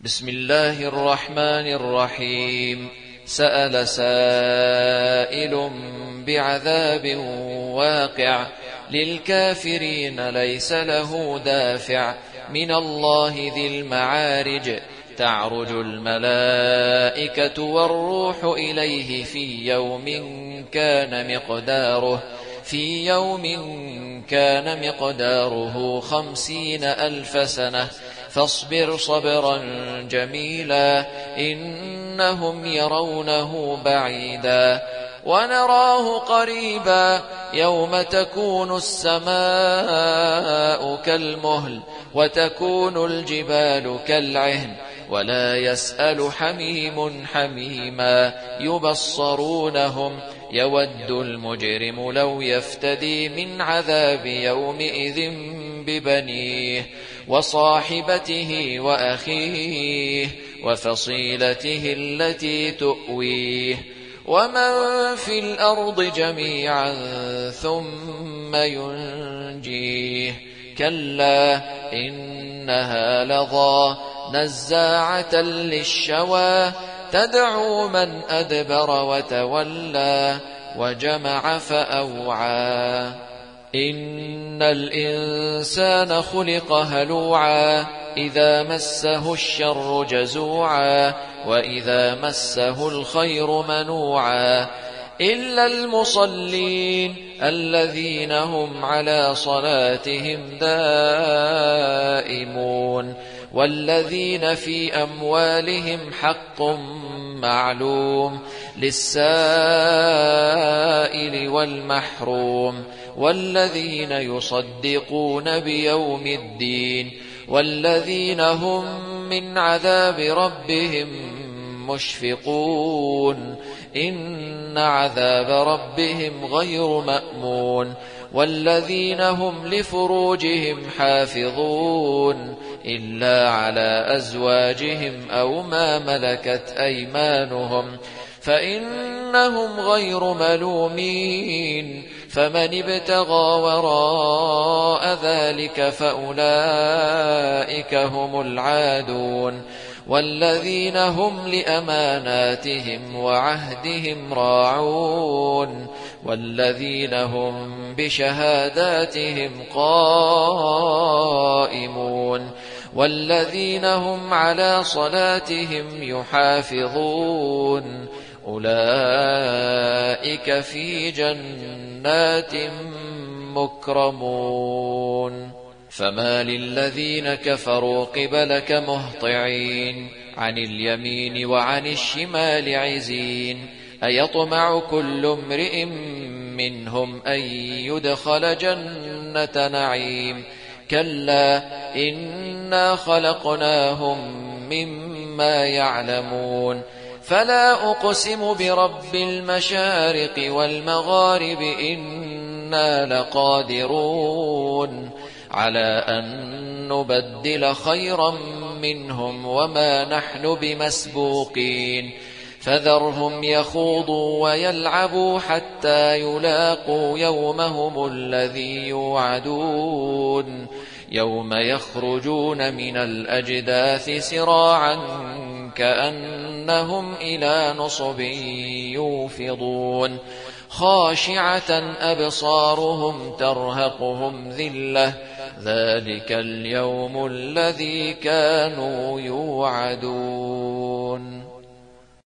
بسم الله الرحمن الرحيم. سأل سائل بعذاب واقع للكافرين ليس له دافع من الله ذي المعارج. تعرج الملائكة والروح إليه في يوم كان مقداره 50,000 سنة فاصبر صبرا جميلا إنهم يرونه بعيدا ونراه قريبا يوم تكون السماء كالمهل وتكون الجبال كالعهن ولا يسأل حميم حميما يبصرونهم يود المجرم لو يفتدي من عذاب يومئذ ببنيه وصاحبته وأخيه وفصيلته التي تؤويه ومن في الأرض جميعا ثم ينجيه كلا إنها لظى نزاعة للشوى تدعو من أدبر وتولى وجمع فأوعى إن الإنسان خلق هلوعا إذا مسه الشر جزوعا وإذا مسه الخير منوعا إلا المصلين الذين هم على صلاتهم دائمون والذين في أموالهم حق معلوم للسائل والمحروم والذين يصدقون بيوم الدين والذين هم من عذاب ربهم مشفقون إن عذاب ربهم غير مأمون والذين هم لفروجهم حافظون إلا على أزواجهم أو ما ملكت أيمانهم فإنهم غير ملومين فمن ابتغى وراء ذلك فأولئك هم العادون والذين هم لأماناتهم وعهدهم راعون والذين هم بشهاداتهم قائمون والذين هم على صلاتهم يحافظون أولئك في جنات مكرمون فما للذين كفروا قبلك مهطعين عن اليمين وعن الشمال عزين أيطمع كل امرئ منهم أن يدخل جنة نعيم كلا إنا خلقناهم مما يعلمون فلا أقسم برب المشارق والمغارب إنا لقادرون على أن نبدل خيرا منهم وما نحن بمسبوقين فذرهم يخوضوا ويلعبوا حتى يلاقوا يومهم الذي يوعدون يوم يخرجون من الأجداث سراعا كأنهم إلى نصب يوفضون خاشعة أبصارهم ترهقهم ذلة ذلك اليوم الذي كانوا يوعدون.